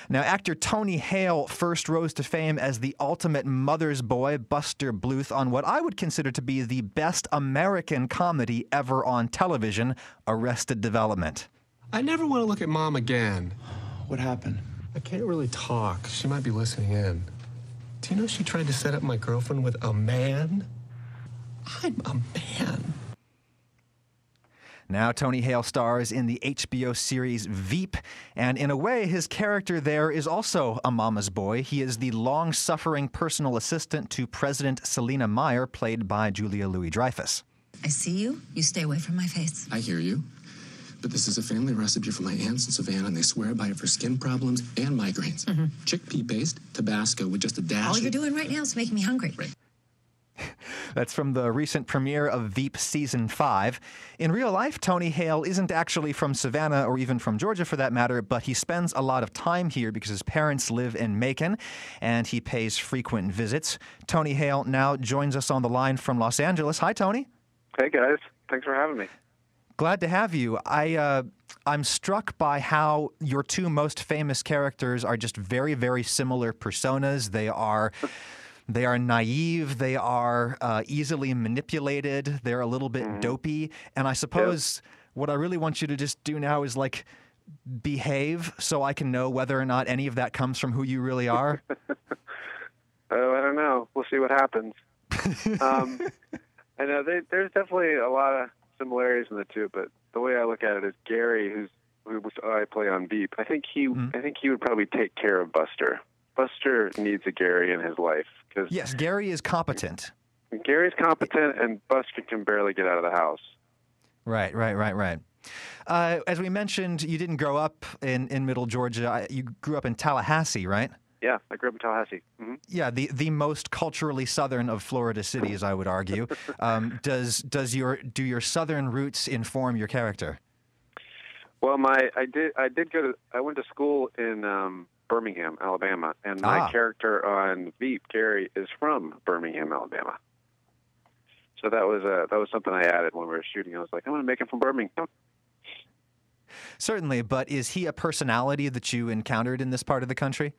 Now, actor Tony Hale first rose to fame as the ultimate mother's boy, Buster Bluth, on what I would consider to be the best American comedy ever on television, Arrested Development. I never want to look at Mom again. What happened? I can't really talk. She might be listening in. Do you know she tried to set up my girlfriend with a man? I'm a man. Now Tony Hale stars in the HBO series Veep, and in a way, his character there is also a mama's boy. He is the long-suffering personal assistant to President Selina Meyer, played by Julia Louis-Dreyfus. I see you. You stay away from my face. I hear you. But this is a family recipe from my aunts in Savannah, and they swear by it for skin problems and migraines. Chickpea paste, Tabasco with just a dash. All you're doing right now is making me hungry. Right. That's from the recent premiere of Veep Season 5. In real life, Tony Hale isn't actually from Savannah or even from Georgia for that matter, but he spends a lot of time here because his parents live in Macon, and he pays frequent visits. Tony Hale now joins us on the line from Los Angeles. Hi, Tony. Hey, guys. Thanks for having me. Glad to have you. I'm struck by how your two most famous characters are just very, very similar personas. They are naive. They are easily manipulated. They're a little bit dopey. And I suppose what I really want you to just do now is like behave so I can know whether or not any of that comes from who you really are. Oh, I don't know. We'll see what happens. I know there's definitely a lot of similarities in the two, but the way I look at it is Gary, who I play on Veep, I think he would probably take care of Buster. Buster needs a Gary in his life. Yes, Gary is competent. Gary's competent, and Buster can barely get out of the house. Right. As we mentioned, you didn't grow up in Middle Georgia. You grew up in Tallahassee, right? Yeah, I grew up in Tallahassee. Yeah, the most culturally southern of Florida cities, I would argue. Do your southern roots inform your character? Well, I went to school in Birmingham, Alabama, and my character on Veep, Gary, is from Birmingham, Alabama. So that was something I added when we were shooting. I was like, I'm going to make him from Birmingham. Certainly, but is he a personality that you encountered in this part of the country?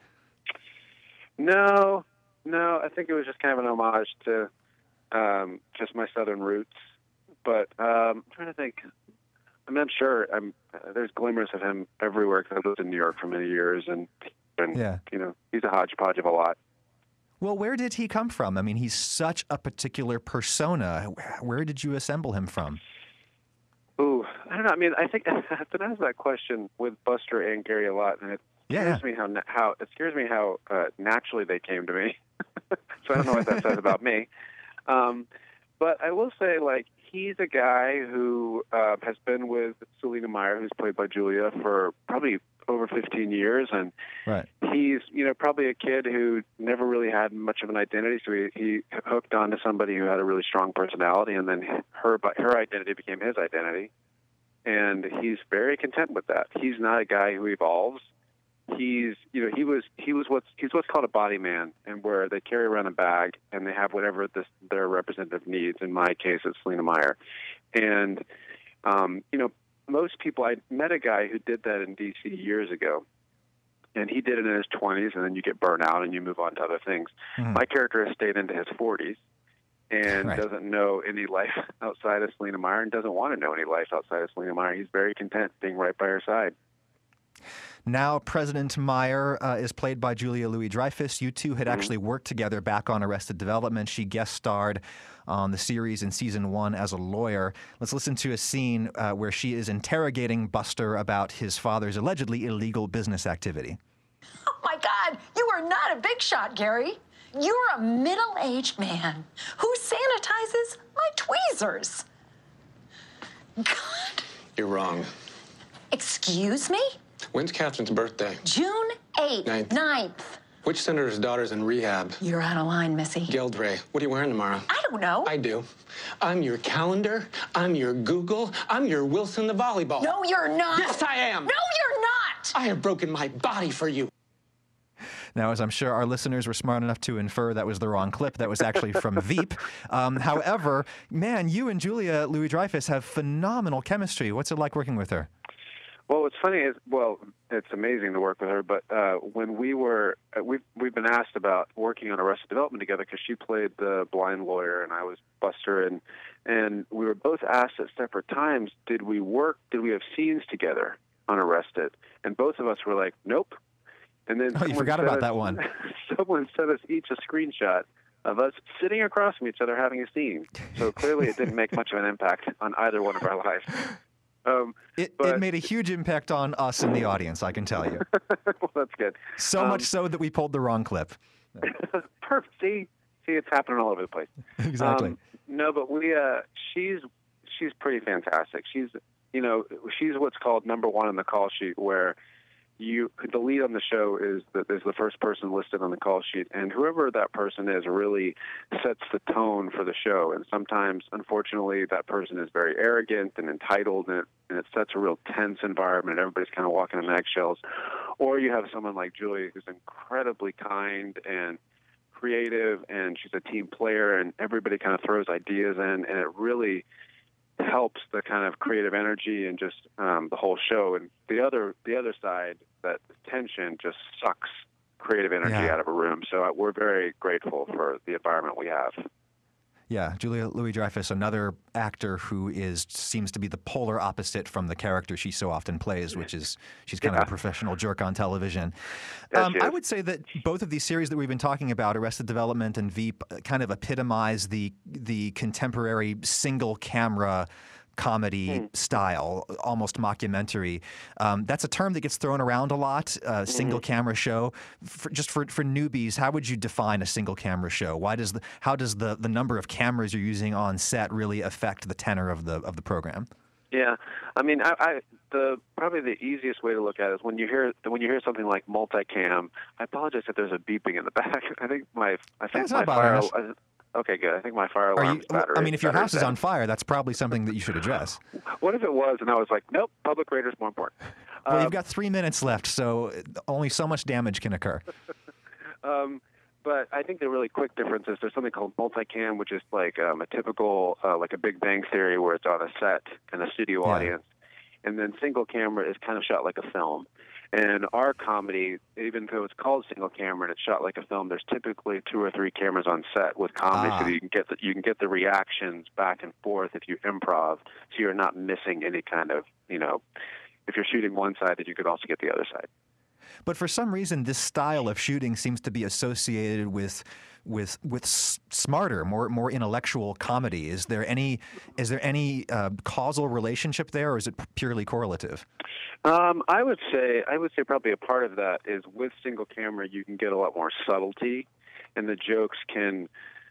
No. I think it was just kind of an homage to just my southern roots. But I'm trying to think. I'm not sure. There's glimmers of him everywhere because I lived in New York for many years, and he's a hodgepodge of a lot. Well, where did he come from? I mean, he's such a particular persona. Where did you assemble him from? Ooh, I don't know. I mean, I think I've been asked that question with Buster and Gary a lot, and it scares me how naturally they came to me. So I don't know what that says about me. But I will say, like, he's a guy who has been with Selina Meyer, who's played by Julia, for probably over 15 years, and he's probably a kid who never really had much of an identity, so he hooked onto somebody who had a really strong personality, and then her identity became his identity, and he's very content with that. He's not a guy who evolves. He's what's called a body man, and where they carry around a bag and they have whatever their representative needs. In my case, it's Selina Meyer, and most people. I met a guy who did that in D.C. years ago, and he did it in his 20s, and then you get burnt out and you move on to other things. My character has stayed into his 40s and doesn't know any life outside of Selina Meyer, and doesn't want to know any life outside of Selina Meyer. He's very content being right by her side. Now, President Meyer is played by Julia Louis-Dreyfus. You two had actually worked together back on Arrested Development. She guest starred on the series in Season 1 as a lawyer. Let's listen to a scene where she is interrogating Buster about his father's allegedly illegal business activity. Oh, my God, you are not a big shot, Gary. You're a middle-aged man who sanitizes my tweezers. God. You're wrong. Excuse me? When's Catherine's birthday? June 8th. 9th. Which senator's daughter's in rehab? You're out of line, Missy. Geldray. What are you wearing tomorrow? I don't know. I do. I'm your calendar. I'm your Google. I'm your Wilson the volleyball. No, you're not. Yes, I am. No, you're not. I have broken my body for you. Now, as I'm sure our listeners were smart enough to infer, that was the wrong clip. That was actually from Veep. However, man, you and Julia Louis-Dreyfus have phenomenal chemistry. What's it like working with her? Well, what's funny is, well, it's amazing to work with her, but when we've been asked about working on Arrested Development together because she played the blind lawyer and I was Buster, and we were both asked at separate times, did we have scenes together on Arrested? And both of us were like, nope. And then you forgot about that one. Someone sent us each a screenshot of us sitting across from each other having a scene. So clearly it didn't make much of an impact on either one of our lives. It made a huge impact on us in the audience, I can tell you. Well, that's good. So much so that we pulled the wrong clip. Perfect. See, it's happening all over the place. Exactly. No, but she's pretty fantastic. She's what's called number one on the call sheet, where the lead on the show is the first person listed on the call sheet, and whoever that person is really sets the tone for the show. And sometimes, unfortunately, that person is very arrogant and entitled, and it sets a real tense environment. Everybody's kind of walking on eggshells. Or you have someone like Julia, who's incredibly kind and creative, and she's a team player, and everybody kind of throws ideas in, and it really helps the kind of creative energy and just the whole show. And the other side, that tension just sucks creative energy out of a room. So we're very grateful for the environment we have. Yeah, Julia Louis-Dreyfus, another actor who seems to be the polar opposite from the character she so often plays, which is she's kind of a professional jerk on television. I would say that both of these series that we've been talking about, Arrested Development and Veep, kind of epitomize the contemporary single camera comedy style, almost mockumentary. That's a term that gets thrown around a lot, single camera show. For newbies, how would you define a single camera show? How does the number of cameras you're using on set really affect the tenor of the program? Yeah, I mean, probably the easiest way to look at it is when you hear something like multicam. I apologize if there's a beeping in the back. I think my fire. Okay, good. I think my fire alarm's battery. I mean, if your house is on fire, that's probably something that you should address. What if it was, and I was like, nope, public radio's more important. Well, you've got 3 minutes left, so only so much damage can occur. But I think the really quick difference is there's something called multicam, which is like a typical, like a Big Bang Theory, where it's on a set and a studio audience. And then single camera is kind of shot like a film. And our comedy, even though it's called single camera and it's shot like a film, there's typically 2 or 3 cameras on set with comedy, so that you can get the reactions back and forth if you improv, so you're not missing any kind of, if you're shooting one side, that you could also get the other side. But for some reason, this style of shooting seems to be associated with smarter, more intellectual comedy. Is there any causal relationship there, or is it purely correlative? I would say probably a part of that is with single camera you can get a lot more subtlety, and the jokes can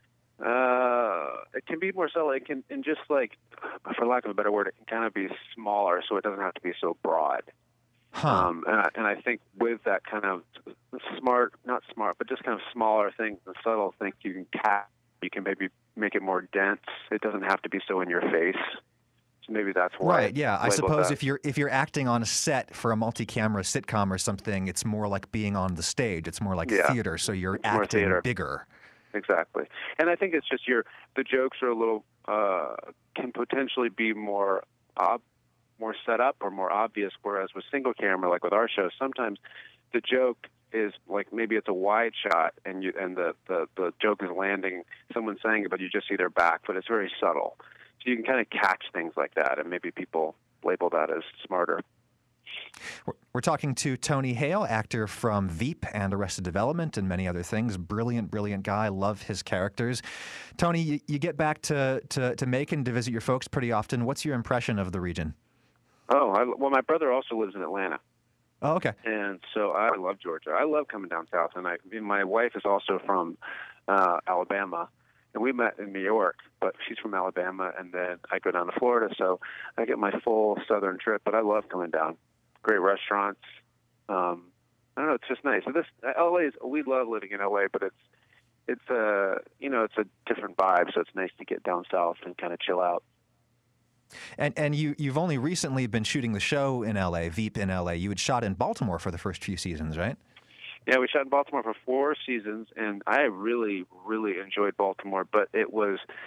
be more subtle. It can, and just like, for lack of a better word, it can kind of be smaller, so it doesn't have to be so broad. And I think with that kind of not smart, but just kind of smaller things and subtle things you can maybe make it more dense. It doesn't have to be so in your face. So maybe that's why. Right. Yeah. I suppose if you're acting on a set for a multi-camera sitcom or something, it's more like being on the stage. It's more like theater. So you're acting bigger. Exactly. And I think it's just the jokes are a little can potentially be more set up or more obvious, whereas with single camera, like with our show, sometimes the joke is like, maybe it's a wide shot and the joke is landing, someone's saying it, but you just see their back, but it's very subtle. So you can kind of catch things like that, and maybe people label that as smarter. We're talking to Tony Hale, actor from Veep and Arrested Development and many other things. Brilliant, brilliant guy. Love his characters. Tony, you get back to Macon to visit your folks pretty often. What's your impression of the region? Well, my brother also lives in Atlanta. Oh, okay. And so I love Georgia. I love coming down south. And my wife is also from Alabama, and we met in New York, but she's from Alabama, and then I go down to Florida, so I get my full southern trip. But I love coming down. Great restaurants. I don't know. It's just nice. So we love living in LA, but it's a different vibe. So it's nice to get down south and kind of chill out. And you've only recently been shooting the show in L.A., Veep in L.A. You had shot in Baltimore for the first few seasons, right? Yeah, we shot in Baltimore for 4 seasons, and I really, really enjoyed Baltimore. But it was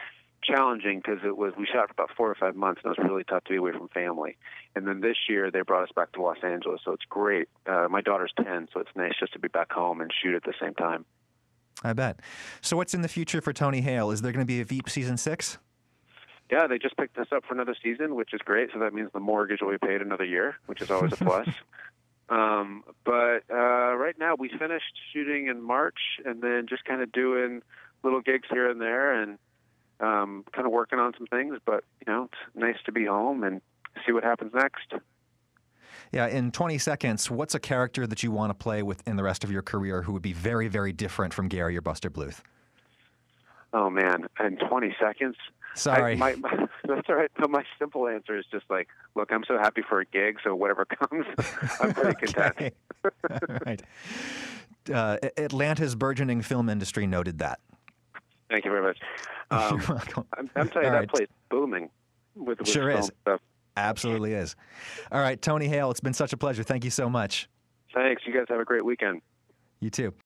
challenging because we shot for about 4 or 5 months, and it was really tough to be away from family. And then this year they brought us back to Los Angeles, so it's great. My daughter's 10, so it's nice just to be back home and shoot at the same time. I bet. So what's in the future for Tony Hale? Is there going to be a Veep season 6? Yeah, they just picked us up for another season, which is great. So that means the mortgage will be paid another year, which is always a plus. But right now we finished shooting in March, and then just kind of doing little gigs here and there, and kind of working on some things. But it's nice to be home and see what happens next. Yeah, in 20 seconds, what's a character that you want to play with in the rest of your career who would be very, very different from Gary or Buster Bluth? Oh, man, in 20 seconds? Sorry. That's all right. But my simple answer is just like, look, I'm so happy for a gig, so whatever comes, I'm pretty content. All right. Atlanta's burgeoning film industry noted that. Thank you very much. You're welcome. I'm telling you, that place booming with sure film is. stuff. Absolutely is. All right, Tony Hale, it's been such a pleasure. Thank you so much. Thanks. You guys have a great weekend. You too.